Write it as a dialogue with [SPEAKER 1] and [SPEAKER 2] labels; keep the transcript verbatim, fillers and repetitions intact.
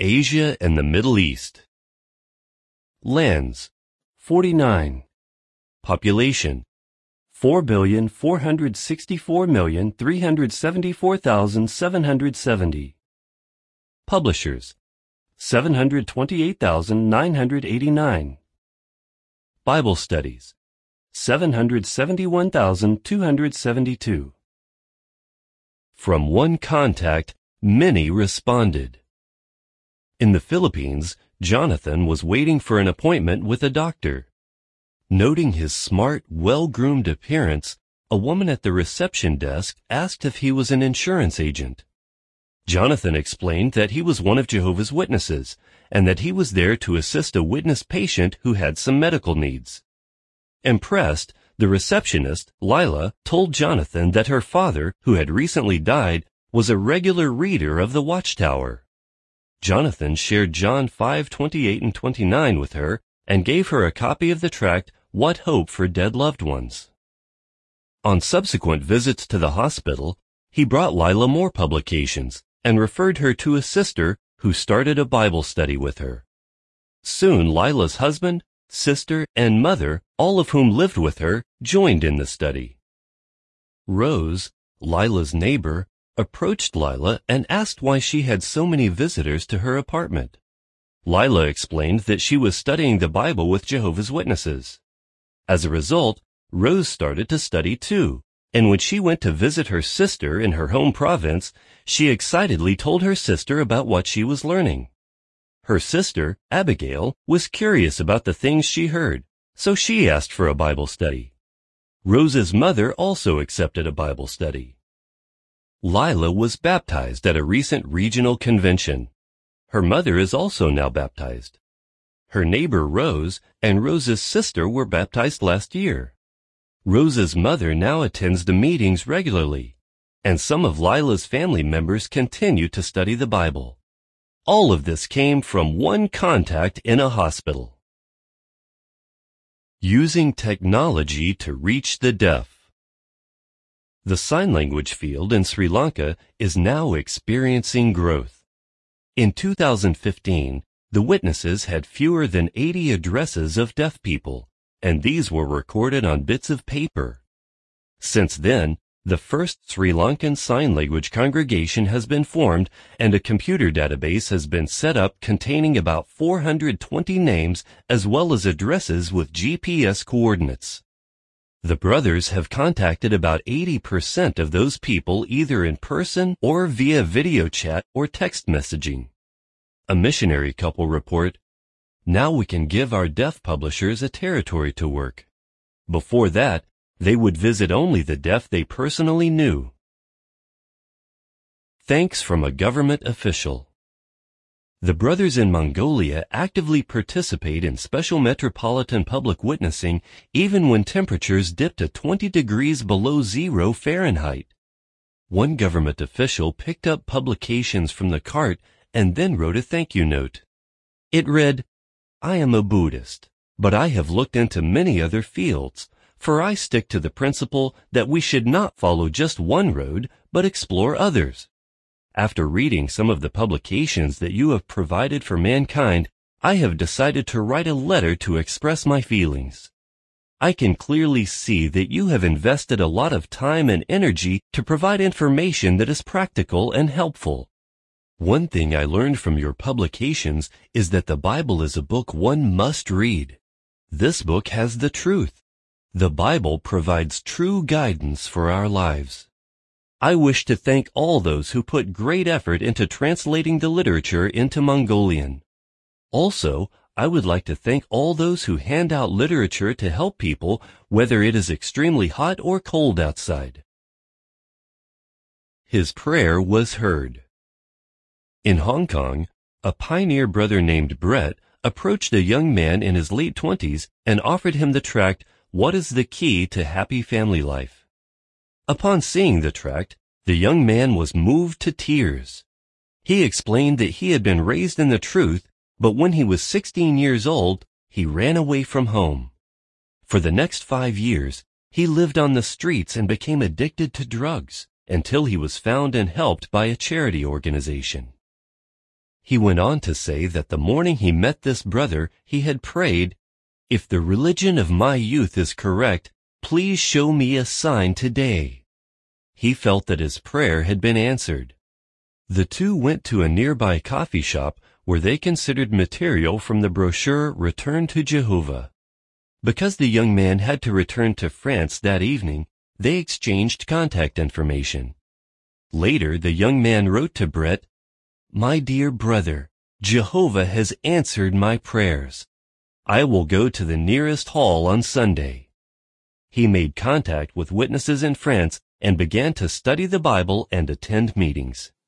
[SPEAKER 1] Asia and the Middle East. Lands, forty-nine. Population, four billion four hundred sixty-four million three hundred seventy-four thousand seven hundred seventy. Publishers, seven hundred twenty-eight thousand nine hundred eighty-nine. Bible studies, seven hundred seventy-one thousand two hundred seventy-two. From one contact, many responded. In the Philippines, Jonathan was waiting for an appointment with a doctor. Noting his smart, well-groomed appearance, a woman at the reception desk asked if he was an insurance agent. Jonathan explained that he was one of Jehovah's Witnesses and that he was there to assist a witness patient who had some medical needs. Impressed, the receptionist, Lila, told Jonathan that her father, who had recently died, was a regular reader of the Watchtower. Jonathan shared John five twenty-eight and twenty-nine with her and gave her a copy of the tract What Hope for Dead Loved Ones. On subsequent visits to the hospital, he brought Lila more publications and referred her to a sister who started a Bible study with her. Soon Lila's husband, sister, and mother, all of whom lived with her, joined in the study. Rose, Lila's neighbor, approached Lila and asked why she had so many visitors to her apartment. Lila explained that she was studying the Bible with Jehovah's Witnesses. As a result, Rose started to study too, and when she went to visit her sister in her home province, she excitedly told her sister about what she was learning. Her sister, Abigail, was curious about the things she heard, so she asked for a Bible study. Rose's mother also accepted a Bible study. Lila was baptized at a recent regional convention. Her mother is also now baptized. Her neighbor Rose and Rose's sister were baptized last year. Rose's mother now attends the meetings regularly, and some of Lila's family members continue to study the Bible. All of this came from one contact in a hospital. Using technology to reach the deaf. The sign language field in Sri Lanka is now experiencing growth. In two thousand fifteen, the witnesses had fewer than eighty addresses of deaf people, and these were recorded on bits of paper. Since then, the first Sri Lankan Sign Language congregation has been formed, and a computer database has been set up containing about four hundred twenty names as well as addresses with G P S coordinates. The brothers have contacted about eighty percent of those people either in person or via video chat or text messaging. A missionary couple report, "Now we can give our deaf publishers a territory to work. Before that, they would visit only the deaf they personally knew." Thanks from a government official. The brothers in Mongolia actively participate in special metropolitan public witnessing even when temperatures dip to twenty degrees below zero Fahrenheit. One government official picked up publications from the cart and then wrote a thank you note. It read, "I am a Buddhist, but I have looked into many other fields, for I stick to the principle that we should not follow just one road, but explore others. After reading some of the publications that you have provided for mankind, I have decided to write a letter to express my feelings. I can clearly see that you have invested a lot of time and energy to provide information that is practical and helpful. One thing I learned from your publications is that the Bible is a book one must read. This book has the truth. The Bible provides true guidance for our lives. I wish to thank all those who put great effort into translating the literature into Mongolian. Also, I would like to thank all those who hand out literature to help people, whether it is extremely hot or cold outside." His prayer was heard. In Hong Kong, a pioneer brother named Brett approached a young man in his late twenties and offered him the tract, What is the Key to Happy Family Life? Upon seeing the tract, the young man was moved to tears. He explained that he had been raised in the truth, but when he was sixteen years old, he ran away from home. For the next five years, he lived on the streets and became addicted to drugs until he was found and helped by a charity organization. He went on to say that the morning he met this brother, he had prayed, "If the religion of my youth is correct, please show me a sign today." He felt that his prayer had been answered. The two went to a nearby coffee shop where they considered material from the brochure Return to Jehovah. Because the young man had to return to France that evening, they exchanged contact information. Later, the young man wrote to Brett, "My dear brother, Jehovah has answered my prayers. I will go to the nearest hall on Sunday." He made contact with witnesses in France and began to study the Bible and attend meetings.